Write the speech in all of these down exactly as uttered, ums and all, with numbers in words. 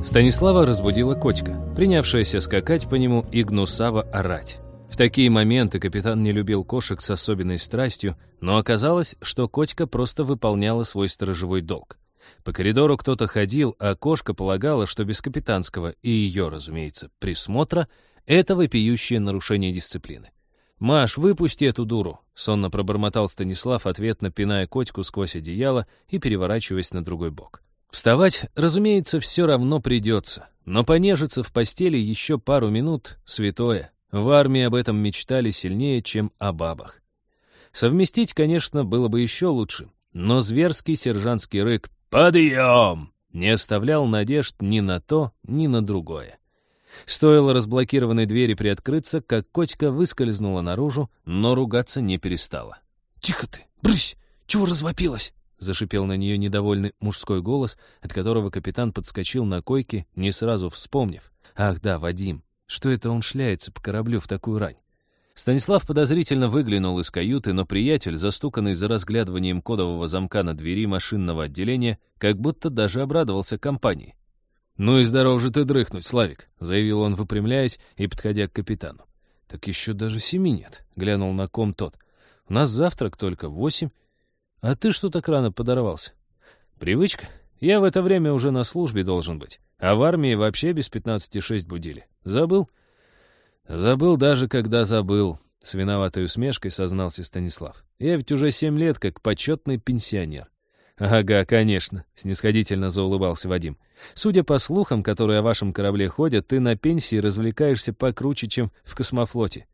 Станислава разбудила Котька, принявшаяся скакать по нему и гнусаво орать. В такие моменты капитан не любил кошек с особенной страстью, но оказалось, что Котька просто выполняла свой сторожевой долг. По коридору кто-то ходил, а кошка полагала, что без капитанского и ее, разумеется, присмотра это вопиющее нарушение дисциплины. «Маш, выпусти эту дуру!» — сонно пробормотал Станислав, ответно пиная Котьку сквозь одеяло и переворачиваясь на другой бок. Вставать, разумеется, все равно придется, но понежиться в постели еще пару минут — святое. В армии об этом мечтали сильнее, чем о бабах. Совместить, конечно, было бы еще лучше, но зверский сержантский рык «Подъем!» не оставлял надежд ни на то, ни на другое. Стоило разблокированной двери приоткрыться, как Котька выскользнула наружу, но ругаться не перестала. «Тихо ты! Брысь! Чего развопилась?» — зашипел на нее недовольный мужской голос, от которого капитан подскочил на койке, не сразу вспомнив. «Ах да, Вадим! Что это он шляется по кораблю в такую рань?» Станислав подозрительно выглянул из каюты, но приятель, застуканный за разглядыванием кодового замка на двери машинного отделения, как будто даже обрадовался компании. «Ну и здоров же ты дрыхнуть, Славик», — заявил он, выпрямляясь и подходя к капитану. «Так еще даже семи нет», — глянул на ком тот. «У нас завтрак только в восемь. А ты что так рано подорвался?» «Привычка. Я в это время уже на службе должен быть. А в армии вообще без пятнадцати шесть будили. Забыл?» «Забыл даже, когда забыл», — с виноватой усмешкой сознался Станислав. «Я ведь уже семь лет как почетный пенсионер». «Ага, конечно», — снисходительно заулыбался Вадим. «Судя по слухам, которые о вашем корабле ходят, ты на пенсии развлекаешься покруче, чем в космофлоте».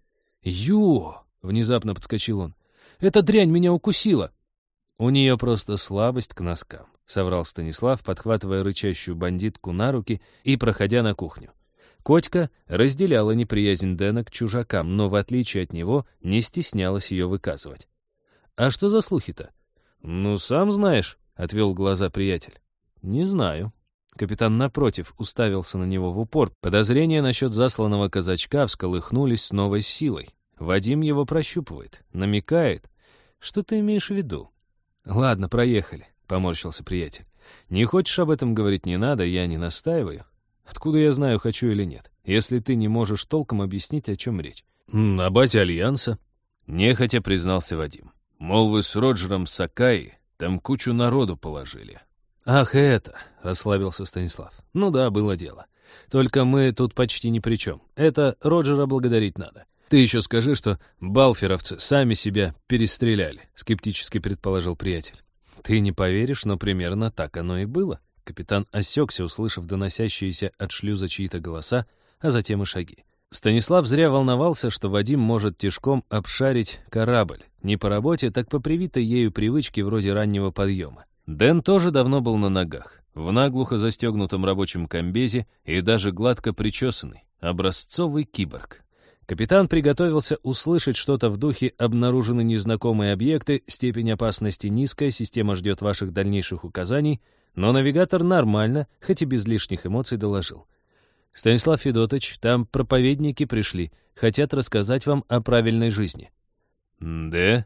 «Ё!» — внезапно подскочил он. «Эта дрянь меня укусила». «У нее просто слабость к носкам», — соврал Станислав, подхватывая рычащую бандитку на руки и проходя на кухню. Котька разделяла неприязнь Дэна к чужакам, но, в отличие от него, не стеснялась ее выказывать. «А что за слухи-то?» «Ну, сам знаешь», — отвел глаза приятель. «Не знаю». Капитан, напротив, уставился на него в упор. Подозрения насчет засланного казачка всколыхнулись с новой силой. Вадим его прощупывает, намекает. «Что ты имеешь в виду?» «Ладно, проехали», — поморщился приятель. «Не хочешь об этом говорить, не надо, я не настаиваю. Откуда я знаю, хочу или нет, если ты не можешь толком объяснить, о чем речь?» «На базе Альянса», — нехотя признался Вадим. «Мол, вы с Роджером Сакаи там кучу народу положили». «Ах, это!» — расслабился Станислав. «Ну да, было дело. Только мы тут почти ни при чем. Это Роджера благодарить надо. Ты еще скажи, что балферовцы сами себя перестреляли», — скептически предположил приятель. «Ты не поверишь, но примерно так оно и было». Капитан осекся, услышав доносящиеся от шлюза чьи-то голоса, а затем и шаги. Станислав зря волновался, что Вадим может тишком обшарить корабль. Не по работе, так по привитой ею привычке вроде раннего подъема. Дэн тоже давно был на ногах, в наглухо застегнутом рабочем комбезе и даже гладко причесанный, образцовый киборг. Капитан приготовился услышать что-то в духе «обнаружены незнакомые объекты, степень опасности низкая, система ждет ваших дальнейших указаний», но навигатор нормально, хоть и без лишних эмоций, доложил. «Станислав Федотович, там проповедники пришли, хотят рассказать вам о правильной жизни». «Да?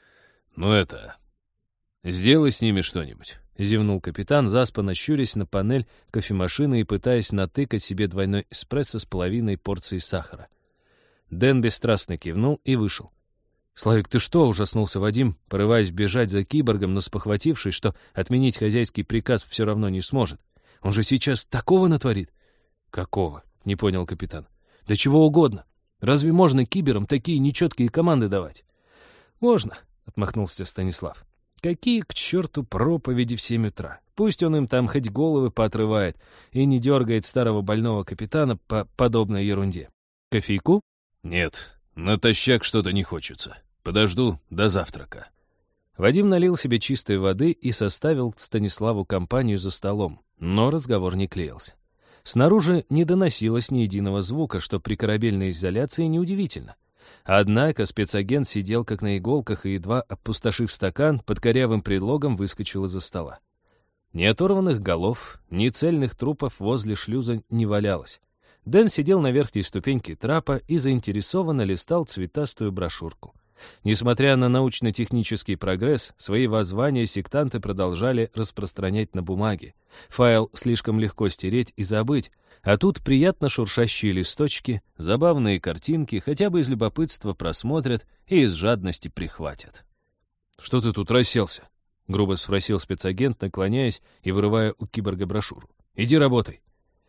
Ну это... сделай с ними что-нибудь», — зевнул капитан, заспанно щурясь на панель кофемашины и пытаясь натыкать себе двойной эспрессо с половиной порции сахара. Дэн бесстрастно кивнул и вышел. «Славик, ты что?» — ужаснулся Вадим, порываясь бежать за киборгом, но спохватившись, что отменить хозяйский приказ все равно не сможет. «Он же сейчас такого натворит!» «Какого?» — не понял капитан. «Да чего угодно. Разве можно киберам такие нечеткие команды давать?» «Можно», — отмахнулся Станислав. «Какие к черту проповеди в семь утра? Пусть он им там хоть головы поотрывает и не дергает старого больного капитана по подобной ерунде. Кофейку?» «Нет, натощак что-то не хочется. Подожду до завтрака». Вадим налил себе чистой воды и составил Станиславу компанию за столом, но разговор не клеился. Снаружи не доносилось ни единого звука, что при корабельной изоляции неудивительно. Однако спецагент сидел как на иголках и, едва опустошив стакан, под корявым предлогом выскочил из-за стола. Ни оторванных голов, ни цельных трупов возле шлюза не валялось. Дэн сидел на верхней ступеньке трапа и заинтересованно листал цветастую брошюрку. Несмотря на научно-технический прогресс, свои воззвания сектанты продолжали распространять на бумаге. Файл слишком легко стереть и забыть, а тут приятно шуршащие листочки, забавные картинки, хотя бы из любопытства просмотрят и из жадности прихватят. «Что ты тут расселся?» — грубо спросил спецагент, наклоняясь и вырывая у киборга брошюру. «Иди работай».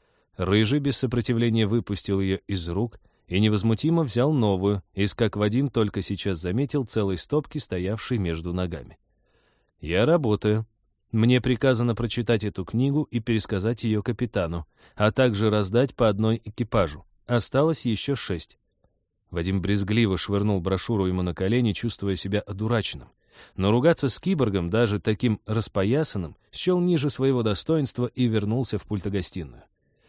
Рыжий без сопротивления выпустил ее из рук и невозмутимо взял новую, из, как Вадим только сейчас заметил, целой стопки, стоявшей между ногами. «Я работаю. Мне приказано прочитать эту книгу и пересказать ее капитану, а также раздать по одной экипажу. Осталось еще шесть». Вадим брезгливо швырнул брошюру ему на колени, чувствуя себя одураченным. Но ругаться с киборгом, даже таким распоясанным, счел ниже своего достоинства и вернулся в пультогостиную.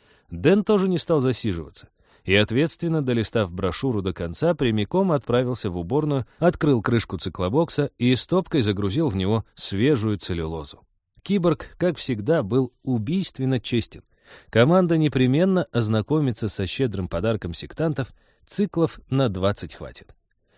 Дэн тоже не стал засиживаться и, ответственно долистав брошюру до конца, прямиком отправился в уборную, открыл крышку циклобокса и стопкой загрузил в него свежую целлюлозу. Киборг, как всегда, был убийственно честен. Команда непременно ознакомится со щедрым подарком сектантов, циклов на двадцать хватит.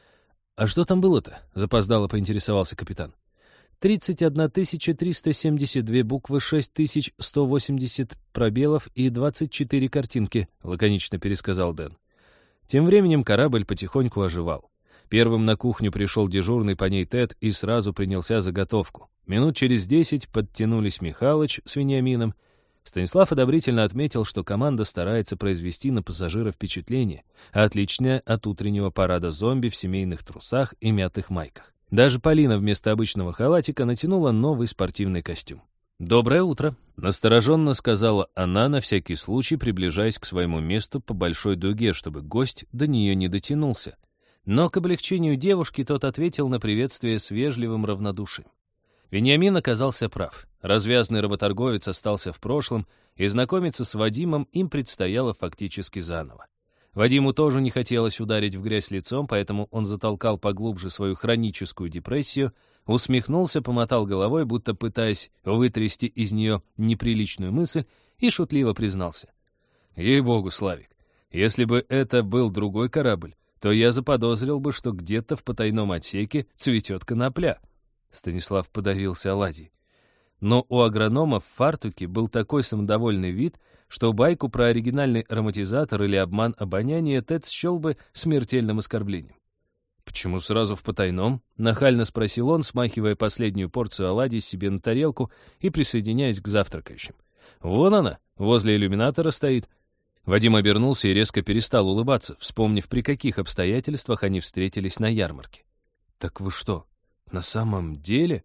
«А что там было-то?» — запоздало поинтересовался капитан. «тридцать одна тысяча триста семьдесят две буквы, шесть тысяч сто восемьдесят пробелов и двадцать четыре картинки», — лаконично пересказал Дэн. Тем временем корабль потихоньку оживал. Первым на кухню пришел дежурный по ней Тед и сразу принялся за готовку. Минут через десять подтянулись Михалыч с Вениамином. Станислав одобрительно отметил, что команда старается произвести на пассажира впечатление, отличное от утреннего парада зомби в семейных трусах и мятых майках. Даже Полина вместо обычного халатика натянула новый спортивный костюм. «Доброе утро», — настороженно сказала она, на всякий случай приближаясь к своему месту по большой дуге, чтобы гость до нее не дотянулся. Но к облегчению девушки тот ответил на приветствие с вежливым равнодушием. Вениамин оказался прав. Развязный работорговец остался в прошлом, и знакомиться с Вадимом им предстояло фактически заново. Вадиму тоже не хотелось ударить в грязь лицом, поэтому он затолкал поглубже свою хроническую депрессию, усмехнулся, помотал головой, будто пытаясь вытрясти из нее неприличную мысль, и шутливо признался. «Ей-богу, Славик, если бы это был другой корабль, то я заподозрил бы, что где-то в потайном отсеке цветет конопля». Станислав подавился оладьей. Но у агронома в фартуке был такой самодовольный вид, что байку про оригинальный ароматизатор или обман обоняния Тед счел бы смертельным оскорблением. «Почему сразу в потайном?» — нахально спросил он, смахивая последнюю порцию оладий себе на тарелку и присоединяясь к завтракающим. «Вон она, возле иллюминатора стоит». Вадим обернулся и резко перестал улыбаться, вспомнив, при каких обстоятельствах они встретились на ярмарке. «Так вы что, на самом деле?»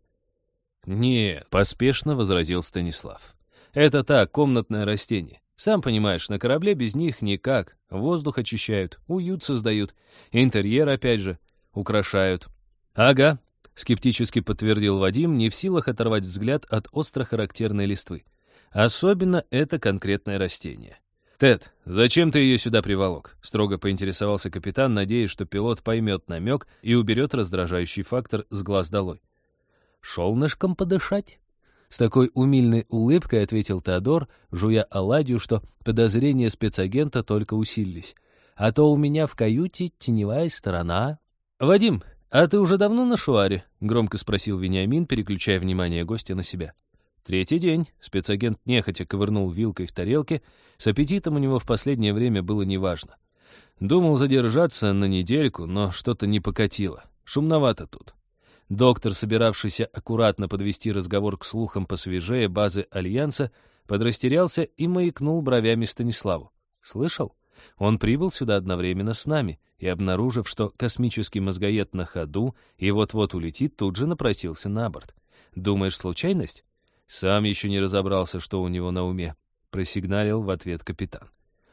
«Нет», — поспешно возразил Станислав. «Это так, комнатное растение. Сам понимаешь, на корабле без них никак. Воздух очищают, уют создают. Интерьер, опять же, украшают». «Ага», — скептически подтвердил Вадим, не в силах оторвать взгляд от остро характерной листвы. «Особенно это конкретное растение». «Тед, зачем ты ее сюда приволок?» — строго поинтересовался капитан, надеясь, что пилот поймет намек и уберет раздражающий фактор с глаз долой. «Шелнышком подышать?» С такой умильной улыбкой ответил Теодор, жуя оладью, что подозрения спецагента только усилились. «А то у меня в каюте теневая сторона». «Вадим, а ты уже давно на шуаре?» — громко спросил Вениамин, переключая внимание гостя на себя. «Третий день». Спецагент нехотя ковырнул вилкой в тарелке. С аппетитом у него в последнее время было неважно. Думал задержаться на недельку, но что-то не покатило. Шумновато тут. Доктор, собиравшийся аккуратно подвести разговор к слухам посвежее базы Альянса, подрастерялся и маякнул бровями Станиславу. «Слышал? Он прибыл сюда одновременно с нами, и, обнаружив, что космический мозгоед на ходу и вот-вот улетит, тут же напросился на борт. Думаешь, случайность?» «Сам еще не разобрался, что у него на уме», — просигналил в ответ капитан.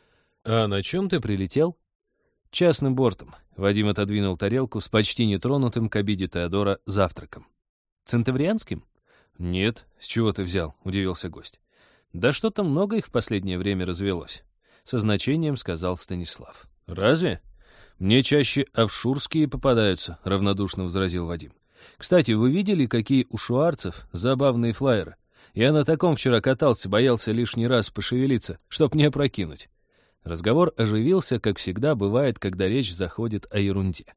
«А на чем ты прилетел?» «Частным бортом». Вадим отодвинул тарелку с почти нетронутым к обиде Теодора завтраком. «Центаврианским?» «Нет. С чего ты взял?» — удивился гость. «Да что-то много их в последнее время развелось», — со значением сказал Станислав. «Разве? Мне чаще офшурские попадаются», — равнодушно возразил Вадим. «Кстати, вы видели, какие у шуарцев забавные флайеры? Я на таком вчера катался, боялся лишний раз пошевелиться, чтоб не опрокинуть». Разговор оживился, как всегда бывает, когда речь заходит о ерунде.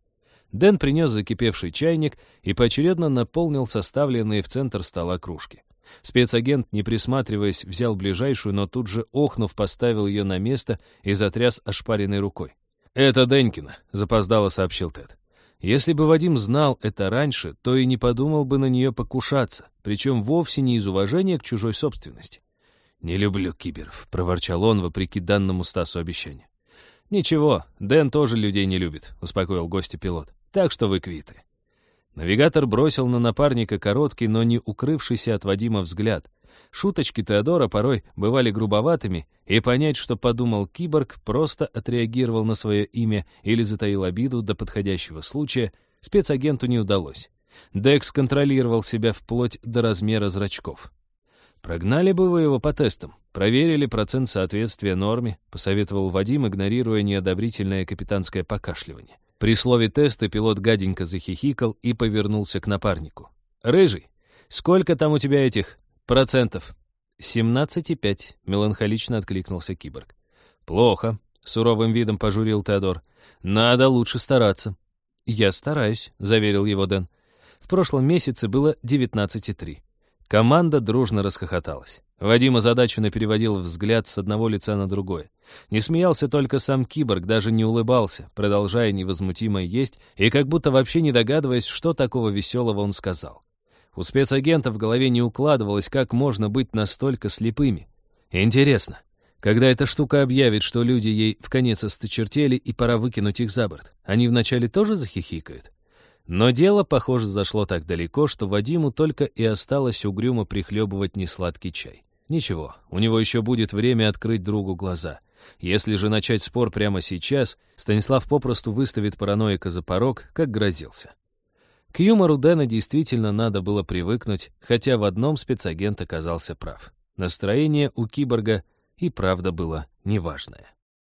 Дэн принес закипевший чайник и поочередно наполнил составленные в центр стола кружки. Спецагент, не присматриваясь, взял ближайшую, но тут же, охнув, поставил ее на место и затряс ошпаренной рукой. «Это Денькина», — запоздало сообщил Тед. Если бы Вадим знал это раньше, то и не подумал бы на нее покушаться, причем вовсе не из уважения к чужой собственности. «Не люблю киберов», — проворчал он, вопреки данному Стасу обещанию. «Ничего, Дэн тоже людей не любит», — успокоил гостя пилот. «Так что вы квиты». Навигатор бросил на напарника короткий, но не укрывшийся от Вадима взгляд. Шуточки Теодора порой бывали грубоватыми, и понять, что подумал киборг, просто отреагировал на свое имя или затаил обиду до подходящего случая, спецагенту не удалось. Декс контролировал себя вплоть до размера зрачков. «Прогнали бы вы его по тестам, проверили процент соответствия норме», посоветовал Вадим, игнорируя неодобрительное капитанское покашливание. При слове «теста» пилот гаденько захихикал и повернулся к напарнику. «Рыжий, сколько там у тебя этих процентов?» «семнадцать и пять», — меланхолично откликнулся киборг. «Плохо», — суровым видом пожурил Теодор. «Надо лучше стараться». «Я стараюсь», — заверил его Дэн. В прошлом месяце было девятнадцать и три. Команда дружно расхохоталась. Вадим озадаченно переводил взгляд с одного лица на другое. Не смеялся только сам киборг, даже не улыбался, продолжая невозмутимо есть и как будто вообще не догадываясь, что такого веселого он сказал. У спецагента в голове не укладывалось, как можно быть настолько слепыми. Интересно, когда эта штука объявит, что люди ей вконец осточертели и пора выкинуть их за борт, они вначале тоже захихикают? Но дело, похоже, зашло так далеко, что Вадиму только и осталось угрюмо прихлебывать несладкий чай. Ничего, у него еще будет время открыть другу глаза. Если же начать спор прямо сейчас, Станислав попросту выставит параноика за порог, как грозился. К юмору Дэна действительно надо было привыкнуть, хотя в одном спецагент оказался прав. Настроение у киборга и правда было неважное.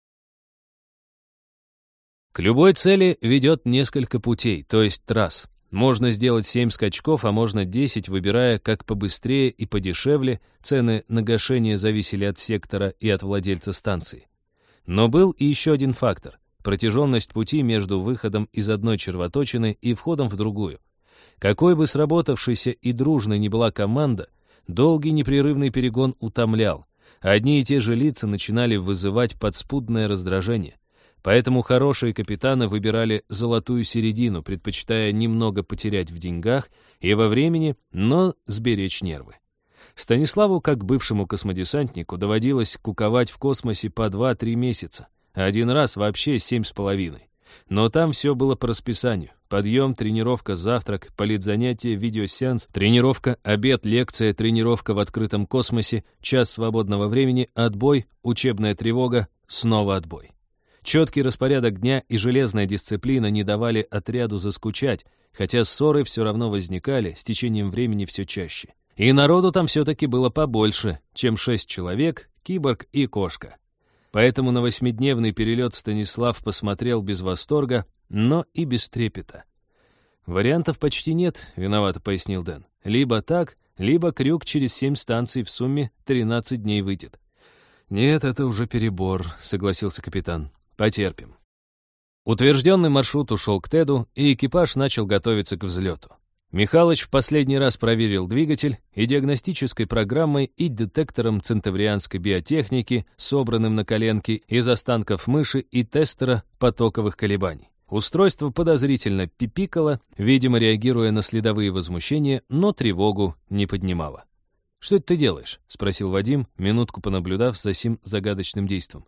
К любой цели ведет несколько путей, то есть трасс. Можно сделать семь скачков, а можно десять, выбирая как побыстрее и подешевле. Цены на гашение зависели от сектора и от владельца станции. Но был и еще один фактор — протяженность пути между выходом из одной червоточины и входом в другую. Какой бы сработавшейся и дружной ни была команда, долгий непрерывный перегон утомлял. Одни и те же лица начинали вызывать подспудное раздражение. Поэтому хорошие капитаны выбирали золотую середину, предпочитая немного потерять в деньгах и во времени, но сберечь нервы. Станиславу, как бывшему космодесантнику, доводилось куковать в космосе по два-три месяца, а один раз вообще семь с половиной. Но там все было по расписанию. Подъем, тренировка, завтрак, политзанятие, видеосеанс, тренировка, обед, лекция, тренировка в открытом космосе, час свободного времени, отбой, учебная тревога, снова отбой. Четкий распорядок дня и железная дисциплина не давали отряду заскучать, хотя ссоры все равно возникали, с течением времени все чаще. И народу там все-таки было побольше, чем шесть человек, киборг и кошка. Поэтому на восьмидневный перелет Станислав посмотрел без восторга, но и без трепета. «Вариантов почти нет», — виновато пояснил Дэн. «Либо так, либо крюк через семь станций в сумме тринадцать дней выйдет». «Нет, это уже перебор», — согласился капитан. «Потерпим». Утвержденный маршрут ушел к Теду, и экипаж начал готовиться к взлету. Михалыч в последний раз проверил двигатель и диагностической программой и детектором центаврианской биотехники, собранным на коленке из останков мыши и тестера потоковых колебаний. Устройство подозрительно пипикало, видимо, реагируя на следовые возмущения, но тревогу не поднимало. «Что это ты делаешь?» — спросил Вадим, минутку понаблюдав за сим загадочным действом.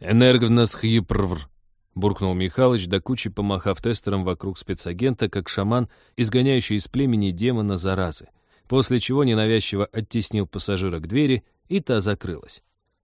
«Энергвнасхипрвр», — буркнул Михалыч, до кучи помахав тестером вокруг спецагента, как шаман, изгоняющий из племени демона заразы, после чего ненавязчиво оттеснил пассажира к двери, и та закрылась.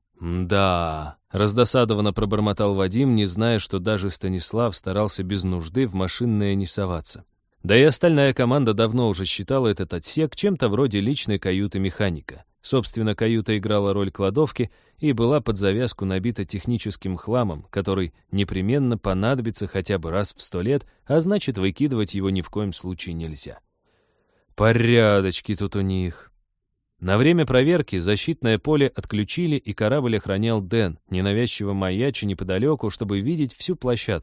«Да», — раздосадованно пробормотал Вадим, не зная, что даже Станислав старался без нужды в машинное не соваться. Да и остальная команда давно уже считала этот отсек чем-то вроде личной каюты механика. Собственно, каюта играла роль кладовки и была под завязку набита техническим хламом, который непременно понадобится хотя бы раз в сто лет, а значит, выкидывать его ни в коем случае нельзя. Порядочки тут у них. На время проверки защитное поле отключили, и корабль охранял Дэн, ненавязчиво маяча неподалеку, чтобы видеть всю площадку.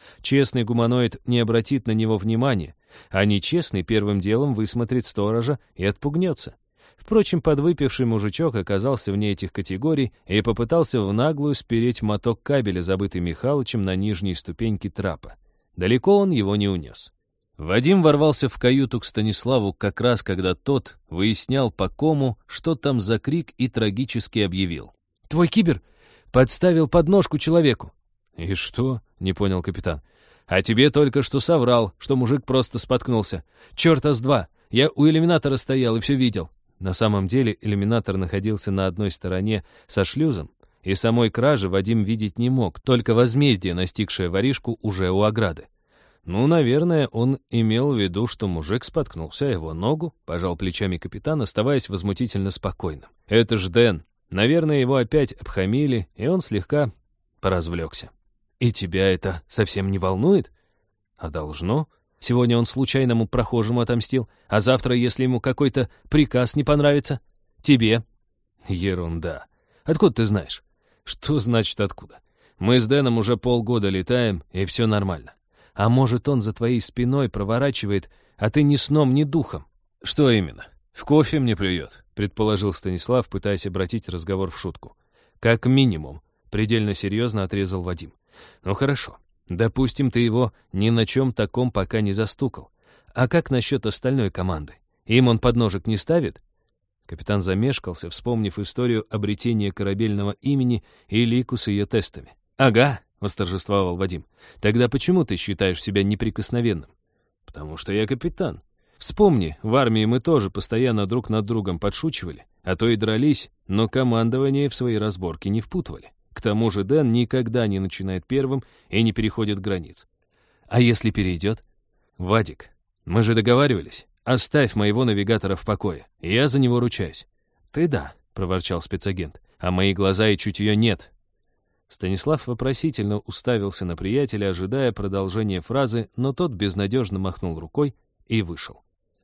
Честный гуманоид не обратит на него внимания, а нечестный первым делом высмотрит сторожа и отпугнется. Впрочем, подвыпивший мужичок оказался вне этих категорий и попытался в наглую спереть моток кабеля, забытый Михалычем на нижней ступеньке трапа. Далеко он его не унес. Вадим ворвался в каюту к Станиславу как раз, когда тот выяснял по кому, что там за крик, и трагически объявил: «Твой кибер подставил подножку человеку». «И что?» — не понял капитан. «А тебе только что соврал, что мужик просто споткнулся. Чёрта с два! Я у иллюминатора стоял и все видел». На самом деле иллюминатор находился на одной стороне со шлюзом, и самой кражи Вадим видеть не мог, только возмездие, настигшее воришку уже у ограды. «Ну, наверное, он имел в виду, что мужик споткнулся о его ногу», — пожал плечами капитан, оставаясь возмутительно спокойным. «Это ж Дэн. Наверное, его опять обхамили, и он слегка поразвлекся». «И тебя это совсем не волнует?» «А должно. Сегодня он случайному прохожему отомстил, а завтра, если ему какой-то приказ не понравится, тебе». «Ерунда. Откуда ты знаешь?» «Что значит откуда? Мы с Дэном уже полгода летаем, и все нормально. А может, он за твоей спиной проворачивает, а ты ни сном, ни духом?» «Что именно? В кофе мне плюет», — предположил Станислав, пытаясь обратить разговор в шутку. «Как минимум», — предельно серьезно отрезал Вадим. «Ну хорошо. Допустим, ты его ни на чем таком пока не застукал. А как насчет остальной команды? Им он подножек не ставит?» Капитан замешкался, вспомнив историю обретения корабельного имени и Лику с ее тестами. «Ага», — восторжествовал Вадим. «Тогда почему ты считаешь себя неприкосновенным?» «Потому что я капитан. Вспомни, в армии мы тоже постоянно друг над другом подшучивали, а то и дрались, но командование в свои разборки не впутывали. К тому же Дэн никогда не начинает первым и не переходит границ. А если перейдет? Вадик, мы же договаривались. Оставь моего навигатора в покое, я за него ручаюсь». «Ты да», — проворчал спецагент, «а мои глаза и чутье нет». Станислав вопросительно уставился на приятеля, ожидая продолжения фразы, но тот безнадежно махнул рукой и вышел.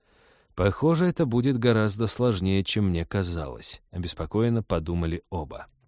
«Похоже, это будет гораздо сложнее, чем мне казалось», — обеспокоенно подумали оба.